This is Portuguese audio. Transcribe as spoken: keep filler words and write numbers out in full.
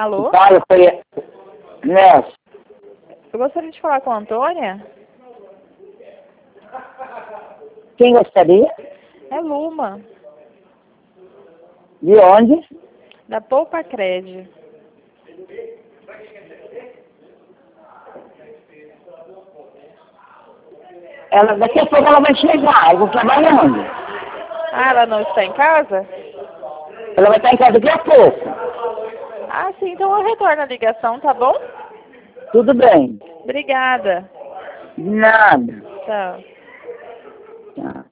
Alô? Fala, foi... Nelson. Eu gostaria de falar com a Antônia. Quem gostaria? É Luma, De onde? da Poupa Cred. Ela, daqui a pouco ela vai chegar. Eu vou trabalhar onde? Ah, ela não está em casa? Ela vai estar em casa daqui a pouco. Ah, sim, então eu retorno a ligação, tá bom? Tudo bem. Obrigada. De nada. Tchau. Tá.